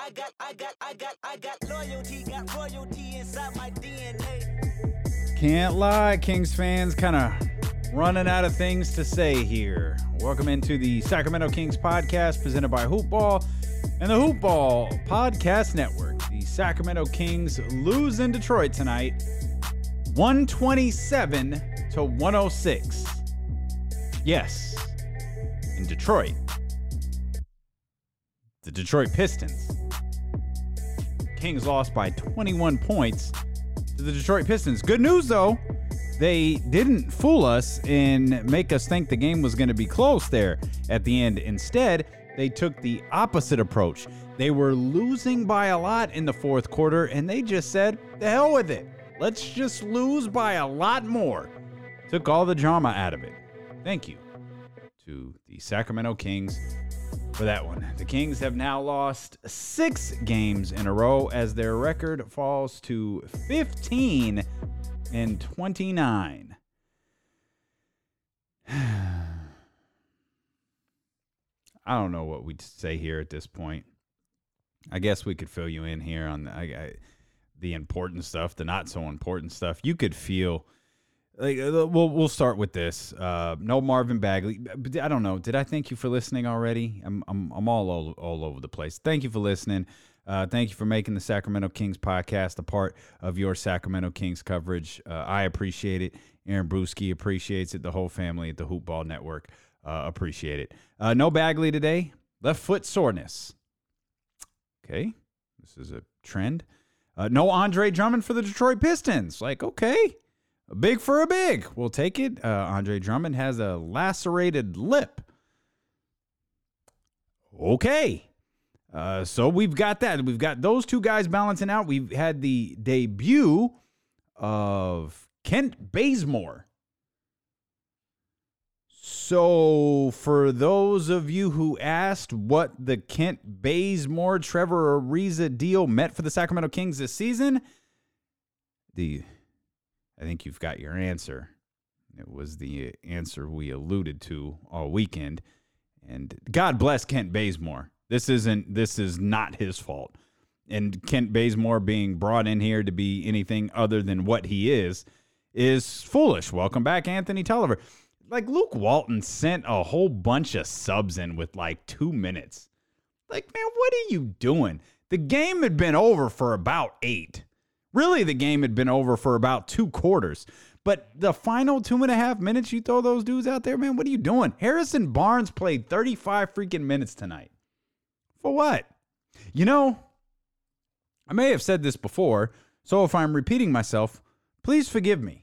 got loyalty, got royalty inside my DNA. Can't lie, Kings fans, kind of running out of things to say here. Welcome into the Sacramento Kings podcast presented by Hoopball and the Hoopball Podcast Network. The Sacramento Kings lose in Detroit tonight, 127-106. Yes, in Detroit. The Detroit Pistons. Kings lost by 21 points to the Detroit Pistons. Good news, though. They didn't fool us and make us think the game was going to be close there at the end. Instead, they took the opposite approach. They were losing by a lot in the fourth quarter, and they just said, the hell with it. Let's just lose by a lot more. Took all the drama out of it. Thank you to the Sacramento Kings for that one. The Kings have now lost 6 games in a row as their record falls to 15-29. I don't know what we'd say here at this point. I guess we could fill you in here on the important stuff, the not so important stuff. You could feel like we'll start with this. No Marvin Bagley. I don't know. Did I thank you for listening already? I'm all over the place. Thank you for listening. Thank you for making the Sacramento Kings podcast a part of your Sacramento Kings coverage. I appreciate it. Aaron Brewski appreciates it. The whole family at the Hoopball Network appreciate it. No Bagley today. Left foot soreness. Okay, this is a trend. No Andre Drummond for the Detroit Pistons. Like, okay, a big for a big. We'll take it. Andre Drummond has a lacerated lip. Okay. So we've got that. We've got those two guys balancing out. We've had the debut of Kent Bazemore. So for those of you who asked what the Kent Bazemore, Trevor Ariza deal meant for the Sacramento Kings this season, I think you've got your answer. It was the answer we alluded to all weekend. And God bless Kent Bazemore. This is not his fault. And Kent Bazemore being brought in here to be anything other than what he is foolish. Welcome back, Anthony Tolliver. Like, Luke Walton sent a whole bunch of subs in with like 2 minutes. Like, man, what are you doing? The game had been over for about 8. Really, the game had been over for about 2 quarters. But the final 2.5 minutes, you throw those dudes out there, man, what are you doing? Harrison Barnes played 35 freaking minutes tonight. For what? You know, I may have said this before, so if I'm repeating myself, please forgive me.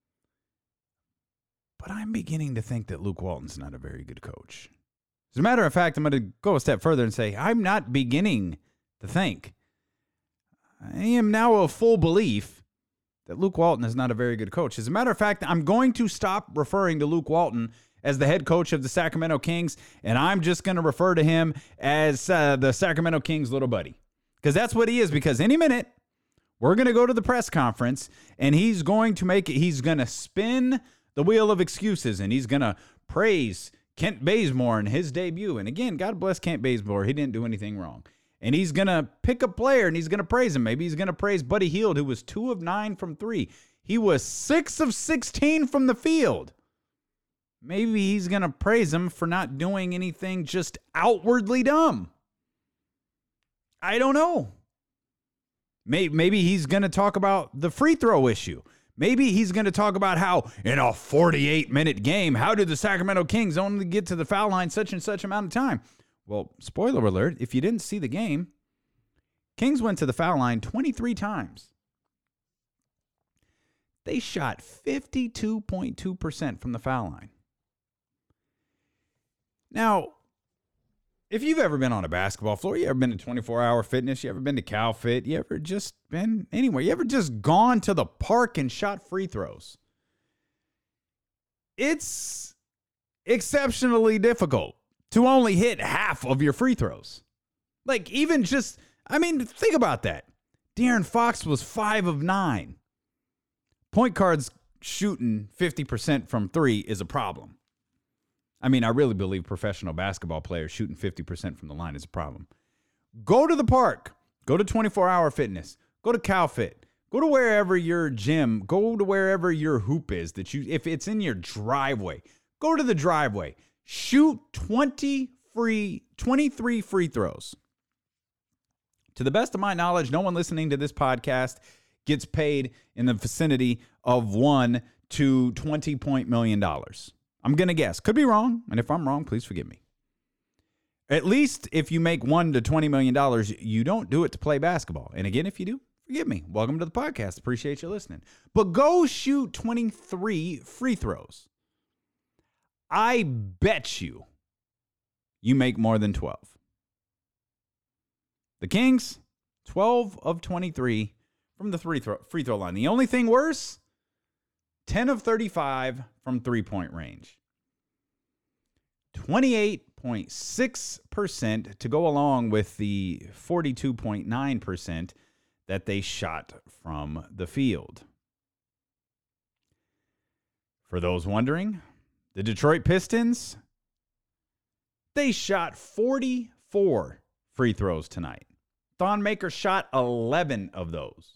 But I'm beginning to think that Luke Walton's not a very good coach. As a matter of fact, I'm going to go a step further and say I'm not beginning to think. I am now of full belief that Luke Walton is not a very good coach. As a matter of fact, I'm going to stop referring to Luke Walton as the head coach of the Sacramento Kings, and I'm just going to refer to him as the Sacramento Kings' little buddy. Because that's what he is, because any minute, we're going to go to the press conference, and he's going to spin the wheel of excuses, and he's going to praise Kent Bazemore in his debut. And again, God bless Kent Bazemore. He didn't do anything wrong. And he's going to pick a player, and he's going to praise him. Maybe he's going to praise Buddy Hield, who was 2 of 9 from 3. He was 6 of 16 from the field. Maybe he's going to praise him for not doing anything just outwardly dumb. I don't know. Maybe he's going to talk about the free throw issue. Maybe he's going to talk about how in a 48-minute game, how did the Sacramento Kings only get to the foul line such and such amount of time? Well, spoiler alert, if you didn't see the game, Kings went to the foul line 23 times. They shot 52.2% from the foul line. Now, if you've ever been on a basketball floor, you ever been to 24-hour fitness, you ever been to CalFit, you ever just been anywhere, you ever just gone to the park and shot free throws, it's exceptionally difficult to only hit half of your free throws. Like, even just, I mean, think about that. De'Aaron Fox was 5 of 9. Point guards shooting 50% from 3 is a problem. I mean, I really believe professional basketball players shooting 50% from the line is a problem. Go to the park. Go to 24-Hour Fitness. Go to CalFit. Go to wherever your gym, go to wherever your hoop is if it's in your driveway, go to the driveway. Shoot 23 free throws. To the best of my knowledge, no one listening to this podcast gets paid in the vicinity of $1 to $20 million. I'm going to guess. Could be wrong. And if I'm wrong, please forgive me. At least if you make $1 to $20 million, you don't do it to play basketball. And again, if you do, forgive me. Welcome to the podcast. Appreciate you listening. But go shoot 23 free throws. I bet you make more than 12. The Kings, 12 of 23 from the free throw line. The only thing worse, 10 of 35 from three-point range. 28.6% to go along with the 42.9% that they shot from the field. For those wondering, the Detroit Pistons, they shot 44 free throws tonight. Thon Maker shot 11 of those.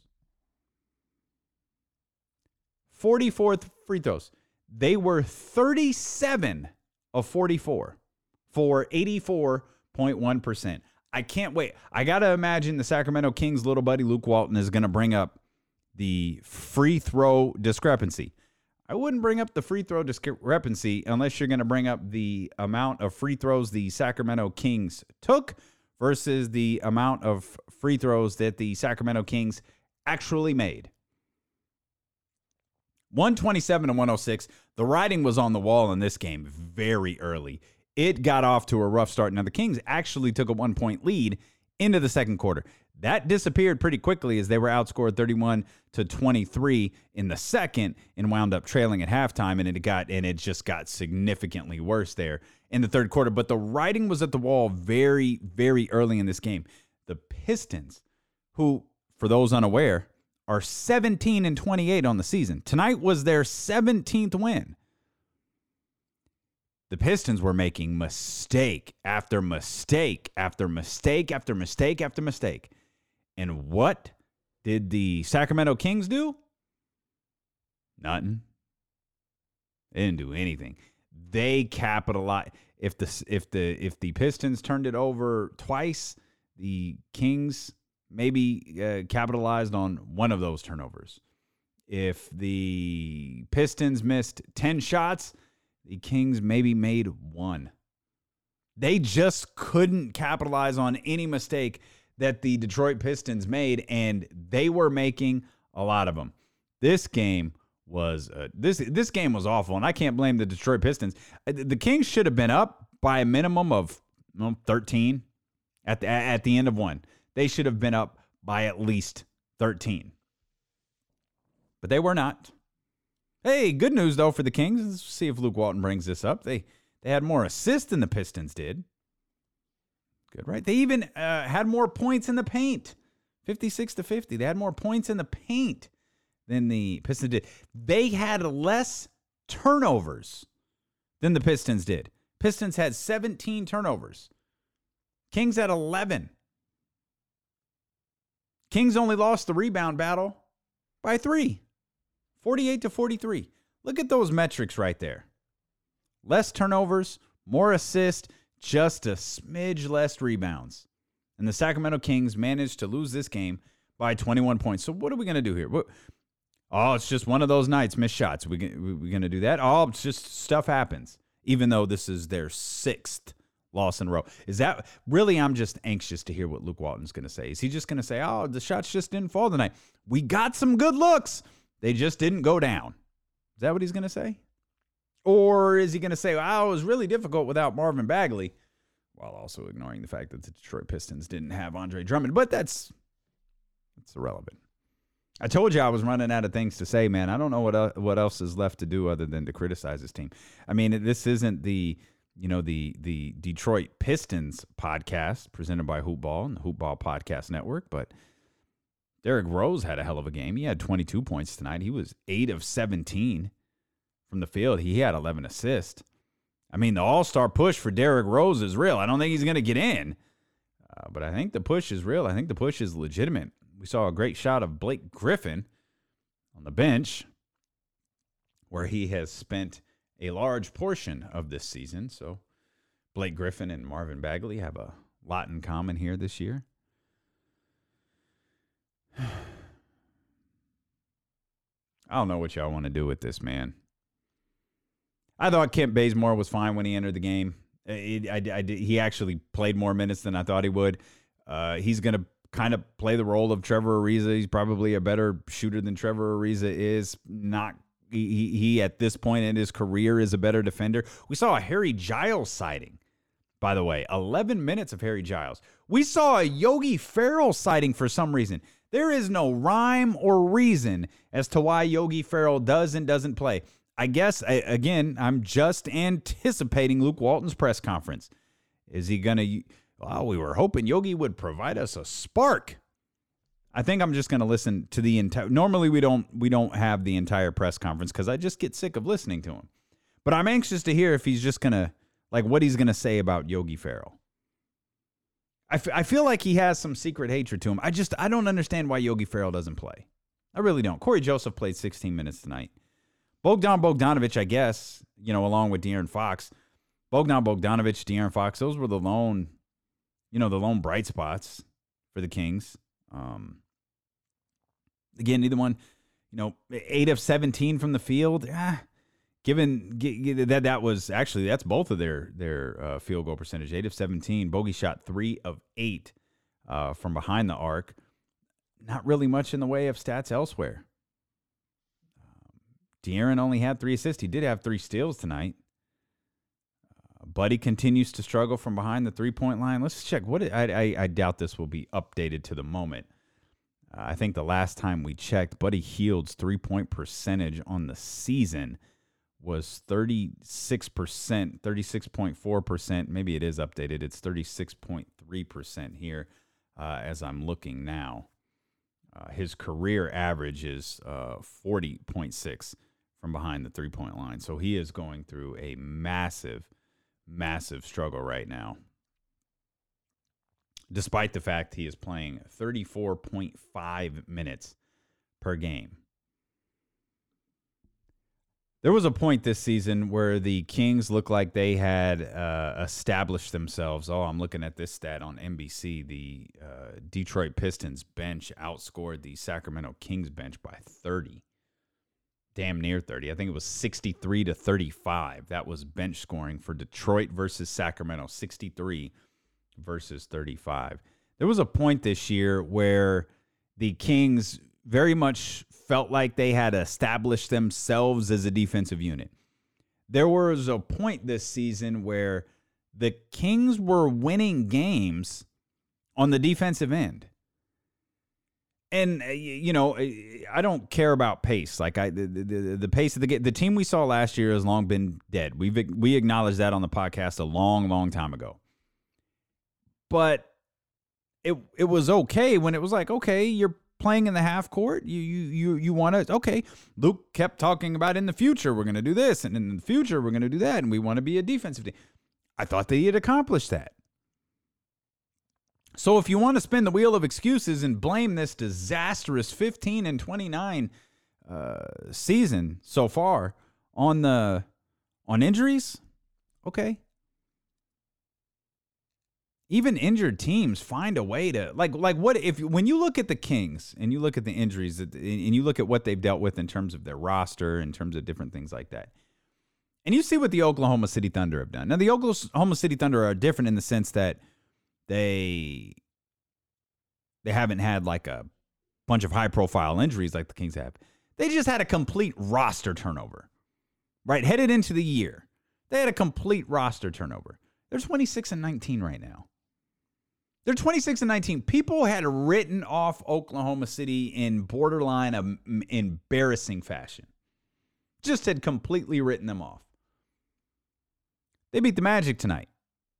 44 free throws. They were 37 of 44 for 84.1%. I can't wait. I got to imagine the Sacramento Kings' little buddy Luke Walton is going to bring up the free throw discrepancy. I wouldn't bring up the free throw discrepancy unless you're going to bring up the amount of free throws the Sacramento Kings took versus the amount of free throws that the Sacramento Kings actually made. 127 to 106. The writing was on the wall in this game very early. It got off to a rough start. Now, the Kings actually took a 1-point lead into the second quarter. That disappeared pretty quickly as they were outscored 31 to 23 in the second and wound up trailing at halftime, and it just got significantly worse there in the third quarter. But the writing was at the wall very, very early in this game. The Pistons, who, for those unaware, are 17 and 28 on the season. Tonight was their 17th win. The Pistons were making mistake after mistake after mistake after mistake after mistake. And what did the Sacramento Kings do? Nothing. They didn't do anything. They capitalized. If the Pistons turned it over twice, the Kings maybe capitalized on one of those turnovers. If the Pistons missed 10 shots, the Kings maybe made one. They just couldn't capitalize on any mistake that the Detroit Pistons made, and they were making a lot of them. This game was this game was awful, and I can't blame the Detroit Pistons. The Kings should have been up by a minimum of 13 at the end of one. They should have been up by at least 13. But they were not. Hey, good news, though, for the Kings. Let's see if Luke Walton brings this up. They had more assists than the Pistons did. Good, right? They even had more points in the paint. 56 to 50. They had more points in the paint than the Pistons did. They had less turnovers than the Pistons did. Pistons had 17 turnovers. Kings had 11. Kings only lost the rebound battle by 3. 48 to 43. Look at those metrics right there. Less turnovers, more assists, just a smidge less rebounds. And the Sacramento Kings managed to lose this game by 21 points. So what are we going to do here? Oh, it's just one of those nights, missed shots. We're going to do that? Oh, it's just stuff happens. Even though this is their 6th loss in a row. Is that really? I'm just anxious to hear what Luke Walton's going to say. Is he just going to say, oh, the shots just didn't fall tonight? We got some good looks. They just didn't go down. Is that what he's going to say? Or is he going to say, wow, it was really difficult without Marvin Bagley, while also ignoring the fact that the Detroit Pistons didn't have Andre Drummond? But that's irrelevant. I told you I was running out of things to say, man. I don't know what else is left to do other than to criticize this team. I mean, this isn't the Detroit Pistons podcast presented by Hoop Ball and the Hoop Ball Podcast Network, but Derrick Rose had a hell of a game. He had 22 points tonight. He was 8 of 17 from the field. He had 11 assists. I mean, the all-star push for Derrick Rose is real. I don't think he's going to get in. But I think the push is real. I think the push is legitimate. We saw a great shot of Blake Griffin on the bench, where he has spent a large portion of this season. So Blake Griffin and Marvin Bagley have a lot in common here this year. I don't know what y'all want to do with this, man. I thought Kent Bazemore was fine when he entered the game. He actually played more minutes than I thought he would. He's going to kind of play the role of Trevor Ariza. He's probably a better shooter than Trevor Ariza is. He at this point in his career is a better defender. We saw a Harry Giles sighting, by the way. 11 minutes of Harry Giles. We saw a Yogi Ferrell sighting for some reason. There is no rhyme or reason as to why Yogi Ferrell does and doesn't play. I guess, again, I'm just anticipating Luke Walton's press conference. Is he going to... Well, we were hoping Yogi would provide us a spark. I think I'm just going to listen to the entire... Normally, we don't have the entire press conference because I just get sick of listening to him. But I'm anxious to hear if he's just going to... Like, what he's going to say about Yogi Ferrell. I feel like he has some secret hatred to him. I don't understand why Yogi Ferrell doesn't play. I really don't. Corey Joseph played 16 minutes tonight. Bogdan Bogdanovic, I guess, along with De'Aaron Fox. Bogdan Bogdanovic, De'Aaron Fox, those were the lone bright spots for the Kings. Again, neither one, 8 of 17 from the field. Given that was actually, that's both of their field goal percentage. 8 of 17. Bogey shot 3 of 8 from behind the arc. Not really much in the way of stats elsewhere. De'Aaron only had 3 assists. He did have 3 steals tonight. Buddy continues to struggle from behind the three-point line. Let's check. I doubt this will be updated to the moment. I think the last time we checked, Buddy Hield's three-point percentage on the season was 36%, 36.4%. Maybe it is updated. It's 36.3% here as I'm looking now. His career average is 40.6 from behind the three-point line. So he is going through a massive struggle right now. Despite the fact he is playing 34.5 minutes per game. There was a point this season where the Kings looked like they had established themselves. Oh, I'm looking at this stat on NBC. The Detroit Pistons bench outscored the Sacramento Kings bench by 30. Damn near 30. I think it was 63-35. That was bench scoring for Detroit versus Sacramento. 63 versus 35. There was a point this year where the Kings very much felt like they had established themselves as a defensive unit. There was a point this season where the Kings were winning games on the defensive end. And, I don't care about pace. Like the pace of the game. The team we saw last year has long been dead. We acknowledged that on the podcast a long, long time ago. But it was okay when it was like, okay, you're playing in the half court. You want to, okay. Luke kept talking about in the future we're going to do this, and in the future we're going to do that, and we want to be a defensive team. I thought that he had accomplished that. So if you want to spin the wheel of excuses and blame this disastrous 15-29 season so far on injuries, okay. Even injured teams find a way to like what if when you look at the Kings and you look at the injuries and you look at what they've dealt with in terms of their roster, in terms of different things like that, and you see what the Oklahoma City Thunder have done. Now the Oklahoma City Thunder are different in the sense that they haven't had like a bunch of high profile injuries like the Kings have. They just had a complete roster turnover, right? Headed into the year, they had a complete roster turnover. They're 26-19 right now. They're 26-19. People had written off Oklahoma City in borderline embarrassing fashion. Just had completely written them off. They beat the Magic tonight.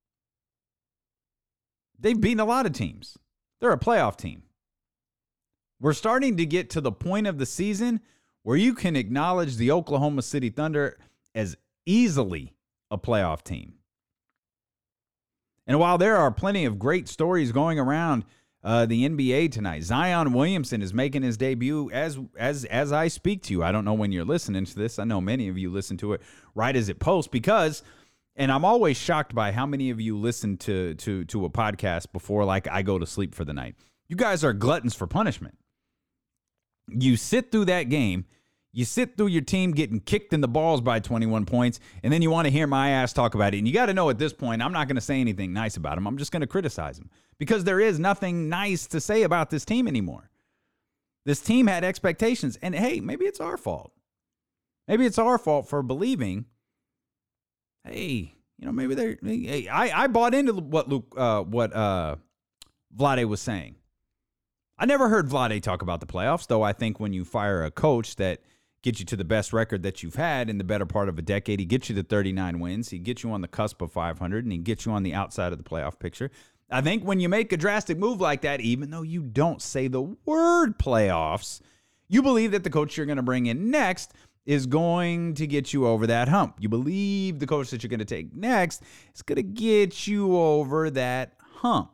They've beaten a lot of teams. They're a playoff team. We're starting to get to the point of the season where you can acknowledge the Oklahoma City Thunder as easily a playoff team. And while there are plenty of great stories going around the NBA tonight, Zion Williamson is making his debut as I speak to you. I don't know when you're listening to this. I know many of you listen to it right as it posts because, and I'm always shocked by how many of you listen to a podcast before like I go to sleep for the night. You guys are gluttons for punishment. You sit through that game. You sit through your team getting kicked in the balls by 21 points, and then you want to hear my ass talk about it. And you got to know at this point, I'm not going to say anything nice about him. I'm just going to criticize him because there is nothing nice to say about this team anymore. This team had expectations, and hey, maybe it's our fault. Maybe it's our fault for believing, hey, maybe they're. Hey, I bought into what Vlade was saying. I never heard Vlade talk about the playoffs, though I think when you fire a coach that gets you to the best record that you've had in the better part of a decade, he gets you to 39 wins, he gets you on the cusp of 500, and he gets you on the outside of the playoff picture. I think when you make a drastic move like that, even though you don't say the word playoffs, you believe that the coach you're going to bring in next is going to get you over that hump. You believe the coach that you're going to take next is going to get you over that hump.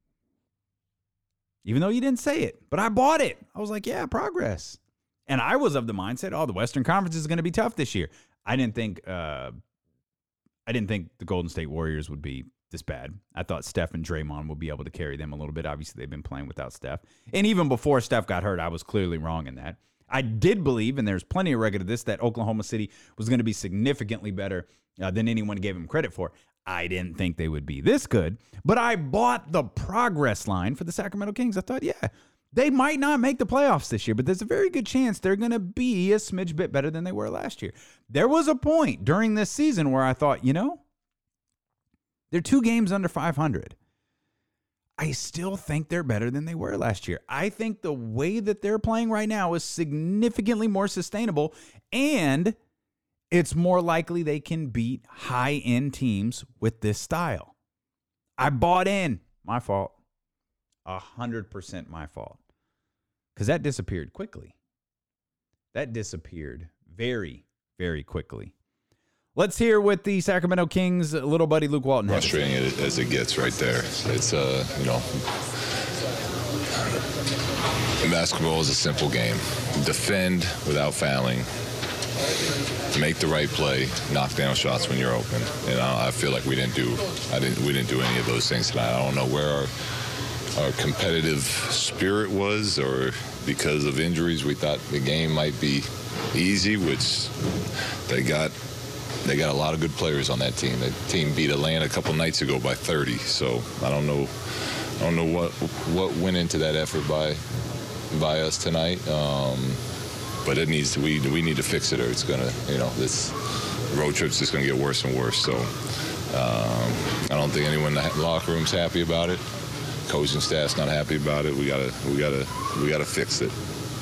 Even though you didn't say it, but I bought it. I was like, yeah, progress. And I was of the mindset, the Western Conference is going to be tough this year. I didn't think the Golden State Warriors would be this bad. I thought Steph and Draymond would be able to carry them a little bit. Obviously, they've been playing without Steph. And even before Steph got hurt, I was clearly wrong in that. I did believe, and there's plenty of record of this, that Oklahoma City was going to be significantly better than anyone gave them credit for. I didn't think they would be this good, but I bought the progress line for the Sacramento Kings. I thought, yeah, they might not make the playoffs this year, but there's a very good chance they're going to be a smidge bit better than they were last year. There was a point during this season where I thought, they're 2 games under 500. I still think they're better than they were last year. I think the way that they're playing right now is significantly more sustainable, and it's more likely they can beat high-end teams with this style. I bought in. My fault. 100% my fault. Because that disappeared quickly. That disappeared very, very quickly. Let's hear what the Sacramento Kings' little buddy Luke Walton has. Frustrating as it gets right there. It's, basketball is a simple game. Defend without fouling. Make the right play, knock down shots when you're open, and I feel like we didn't do any of those things tonight. I don't know where our competitive spirit was, or because of injuries, we thought the game might be easy, which they got a lot of good players on that team. That team beat Atlanta a couple nights ago by 30, so I don't know what went into that effort by us tonight. But we need to fix it, or it's gonna, this road trip's just gonna get worse and worse. So I don't think anyone in the locker room's happy about it. Coaching staff's not happy about it. We gotta fix it.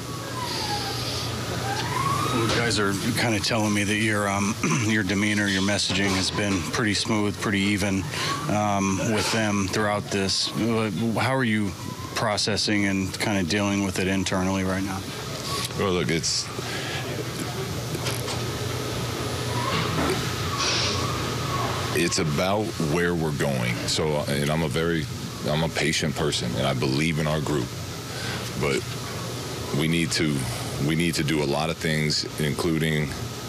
You guys are kind of telling me that your demeanor, your messaging has been pretty smooth, pretty even with them throughout this. How are you processing and kind of dealing with it internally right now? Well, look, it's about where we're going. So, and I'm a patient person, and I believe in our group. But we need to do a lot of things, including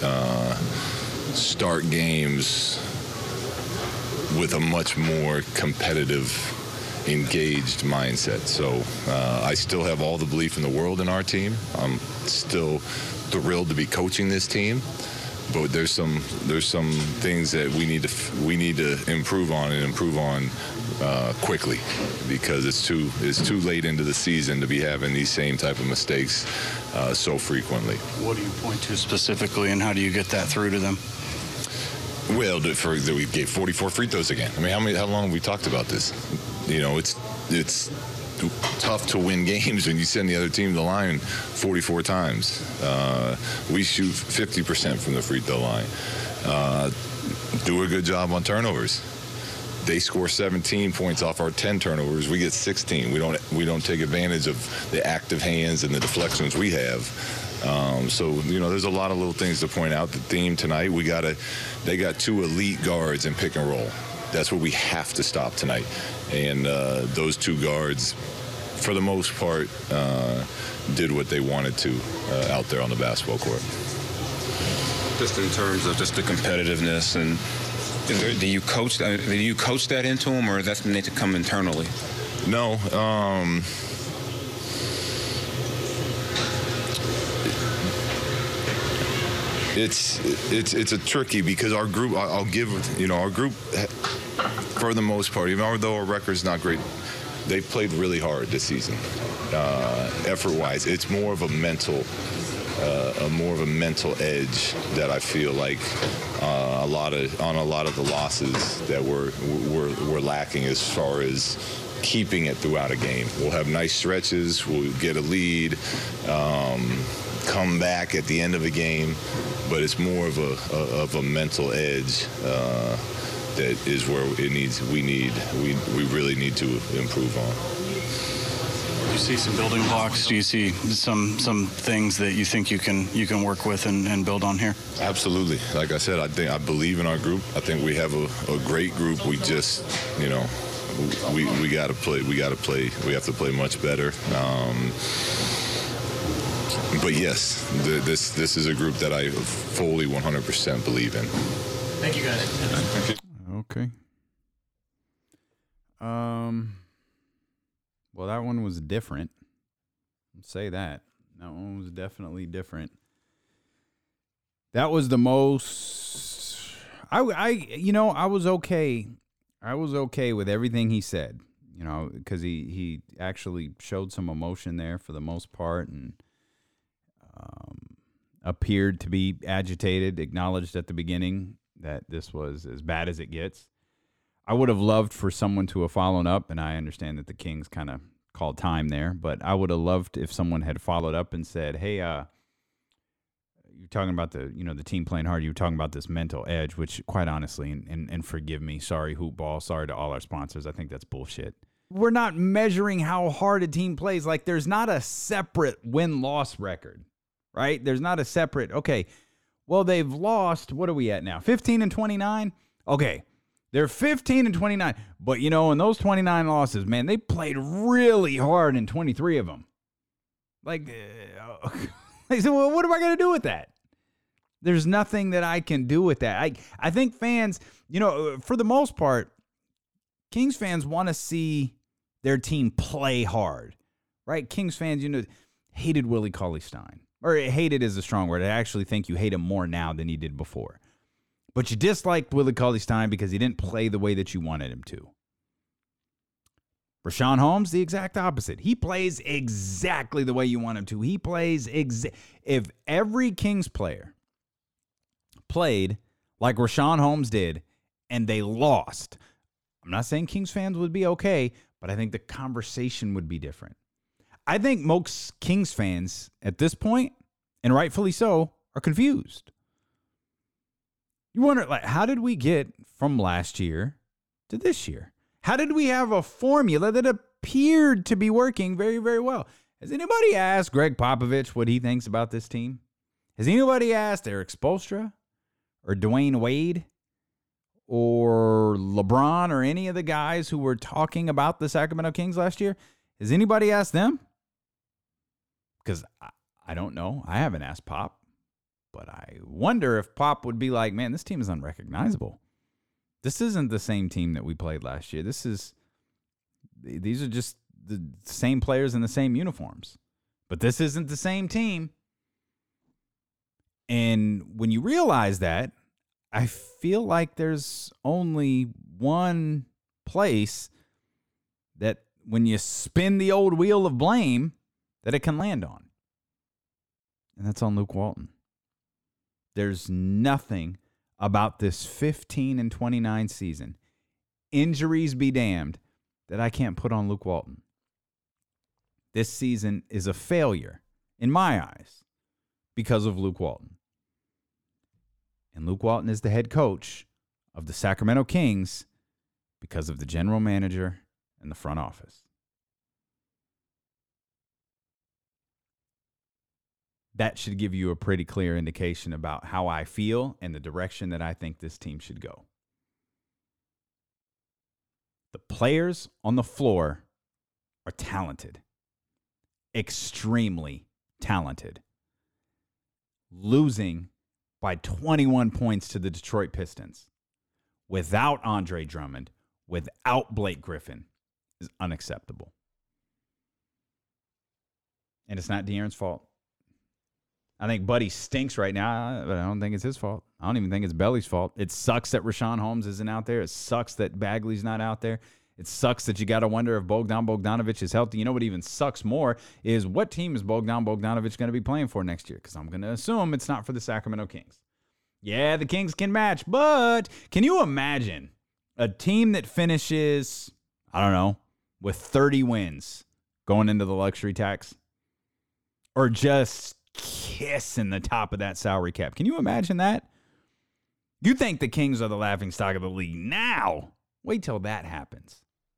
start games with a much more competitive, engaged mindset. So I still have all the belief in the world in our team. I'm still thrilled to be coaching this team, but there's some things that we need to improve on quickly, because it's too late into the season to be having these same type of mistakes so frequently. What do you point to specifically, and how do you get that through to them? Well, we gave 44 free throws again. I mean, how long have we talked about this? It's tough to win games when you send the other team to the line 44 times. We shoot 50% from the free throw line. Do a good job on turnovers. They score 17 points off our 10 turnovers. We get 16. We don't take advantage of the active hands and the deflections we have. So there's a lot of little things to point out. The theme tonight, they got 2 elite guards in pick and roll. that's what we have to stop tonight. And those two guards, for the most part, did what they wanted to out there on the basketball court. Just in terms of just the competitiveness, and do you coach that into them, or does that need to come internally? No. It's a tricky, because our group, I'll give, our group, for the most part, even though our record's not great, they played really hard this season. Effort-wise, it's more of a mental edge that I feel like a lot of the losses that we're lacking as far as keeping it throughout a game. We'll have nice stretches, we'll get a lead, come back at the end of a game, but it's more of a mental edge that is where we really need to improve on. Do you see some building blocks? Do you see some things that you think you can work with and build on here? Absolutely. Like I said, I believe in our group. I think we have a great group. We just, we got to play. We have to play much better. But yes, this is a group that I fully 100% believe in. Thank you, guys. Thank you. Okay. Well, that one was different. I'll say that. That one was definitely different. That was the most. I was okay. I was okay with everything he said. Because he actually showed some emotion there for the most part, and appeared to be agitated. Acknowledged at the beginning that this was as bad as it gets. I would have loved for someone to have followed up, and I understand that the Kings kind of called time there, but I would have loved if someone had followed up and said, hey, you're talking about the team playing hard. You were talking about this mental edge, which quite honestly, and forgive me, sorry, Hoop Ball, sorry to all our sponsors, I think that's bullshit. We're not measuring how hard a team plays. Like, there's not a separate win-loss record, right? There's not a separate, okay, well, they've lost, what are we at now, 15-29? Okay. They're 15-29, but in those 29 losses, man, they played really hard in 23 of them. Like, so what am I going to do with that? There's nothing that I can do with that. I think fans, for the most part, Kings fans want to see their team play hard, right? Kings fans, hated Willie Cauley-Stein, or hated is a strong word. I actually think you hate him more now than you did before. But you disliked Willie Cauley-Stein because he didn't play the way that you wanted him to. Richaun Holmes, the exact opposite. He plays exactly the way you want him to. He plays if every Kings player played like Richaun Holmes did and they lost, I'm not saying Kings fans would be okay, but I think the conversation would be different. I think most Kings fans at this point, and rightfully so, are confused. You wonder, how did we get from last year to this year? How did we have a formula that appeared to be working very, very well? Has anybody asked Greg Popovich what he thinks about this team? Has anybody asked Eric Spoelstra or Dwayne Wade or LeBron or any of the guys who were talking about the Sacramento Kings last year? Has anybody asked them? Because I don't know. I haven't asked Pop. But I wonder if Pop would be like, man, this team is unrecognizable. This isn't the same team that we played last year. These are just the same players in the same uniforms. But this isn't the same team. And when you realize that, I feel like there's only one place that when you spin the old wheel of blame that it can land on. And that's on Luke Walton. There's nothing about this 15-29 season, injuries be damned, that I can't put on Luke Walton. This season is a failure, in my eyes, because of Luke Walton. And Luke Walton is the head coach of the Sacramento Kings because of the general manager and the front office. That should give you a pretty clear indication about how I feel and the direction that I think this team should go. The players on the floor are talented, extremely talented. Losing by 21 points to the Detroit Pistons without Andre Drummond, without Blake Griffin, is unacceptable. And it's not De'Aaron's fault. I think Buddy stinks right now, but I don't think it's his fault. I don't even think it's Belly's fault. It sucks that Rashawn Holmes isn't out there. It sucks that Bagley's not out there. It sucks that you got to wonder if Bogdan Bogdanovic is healthy. You know what even sucks more is what team is Bogdan Bogdanovic going to be playing for next year? Because I'm going to assume it's not for the Sacramento Kings. Yeah, the Kings can match, but can you imagine a team that finishes, I don't know, with 30 wins going into the luxury tax? Or just kissing the top of that salary cap. Can you imagine that? You think the Kings are the laughingstock of the league now. Wait till that happens.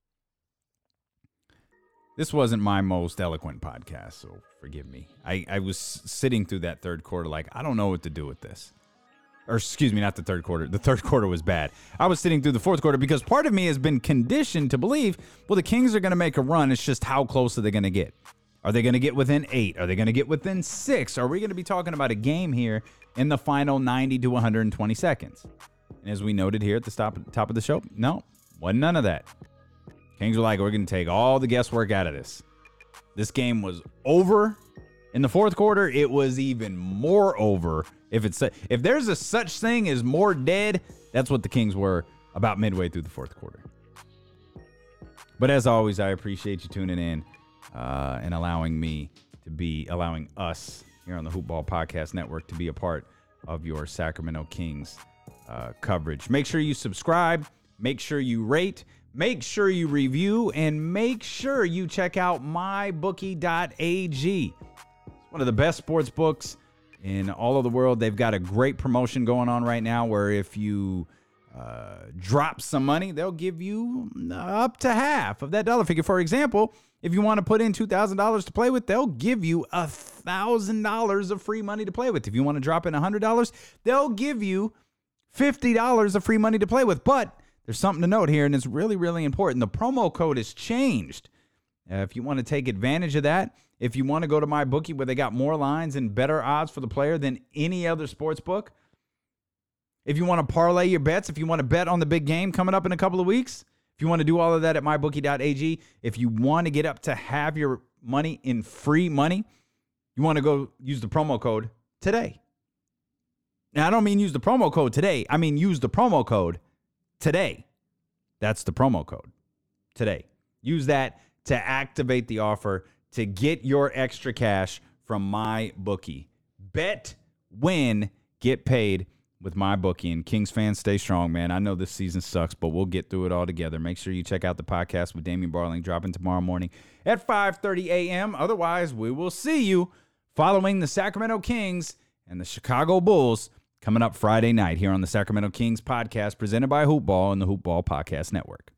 This wasn't my most eloquent podcast, so forgive me. I was sitting through that third quarter like, I don't know what to do with this. Or excuse me, not the third quarter. The third quarter was bad. I was sitting through the fourth quarter because part of me has been conditioned to believe, well, the Kings are going to make a run. It's just how close are they going to get? Are they going to get within 8? Are they going to get within 6? Are we going to be talking about a game here in the final 90 to 120 seconds? And as we noted here at the top of the show, no, wasn't none of that. Kings were like, we're going to take all the guesswork out of this. This game was over. In the fourth quarter, it was even more over. If there's a such thing as more dead, that's what the Kings were about midway through the fourth quarter. But as always, I appreciate you tuning in. And allowing us here on the Hoop Ball Podcast Network to be a part of your Sacramento Kings coverage. Make sure you subscribe, make sure you rate, make sure you review, and make sure you check out mybookie.ag. It's one of the best sports books in all of the world. They've got a great promotion going on right now where if you drop some money, they'll give you up to half of that dollar figure. For example, if you want to put in $2,000 to play with, they'll give you $1,000 of free money to play with. If you want to drop in $100, they'll give you $50 of free money to play with. But there's something to note here, and it's really, really important. The promo code has changed. If you want to take advantage of that, if you want to go to MyBookie where they got more lines and better odds for the player than any other sports book, if you want to parlay your bets, if you want to bet on the big game coming up in a couple of weeks, if you want to do all of that at mybookie.ag, if you want to get up to have your money in free money, you want to go use the promo code today. Now, I don't mean use the promo code today. I mean use the promo code today. That's the promo code today. Use that to activate the offer to get your extra cash from MyBookie. Bet, win, get paid with MyBookie. And Kings fans, stay strong, man. I know this season sucks, but we'll get through it all together. Make sure you check out the podcast with Damian Barling dropping tomorrow morning at 5:30 a.m. Otherwise, we will see you following the Sacramento Kings and the Chicago Bulls coming up Friday night here on the Sacramento Kings podcast presented by Hoop Ball and the Hoop Ball Podcast Network.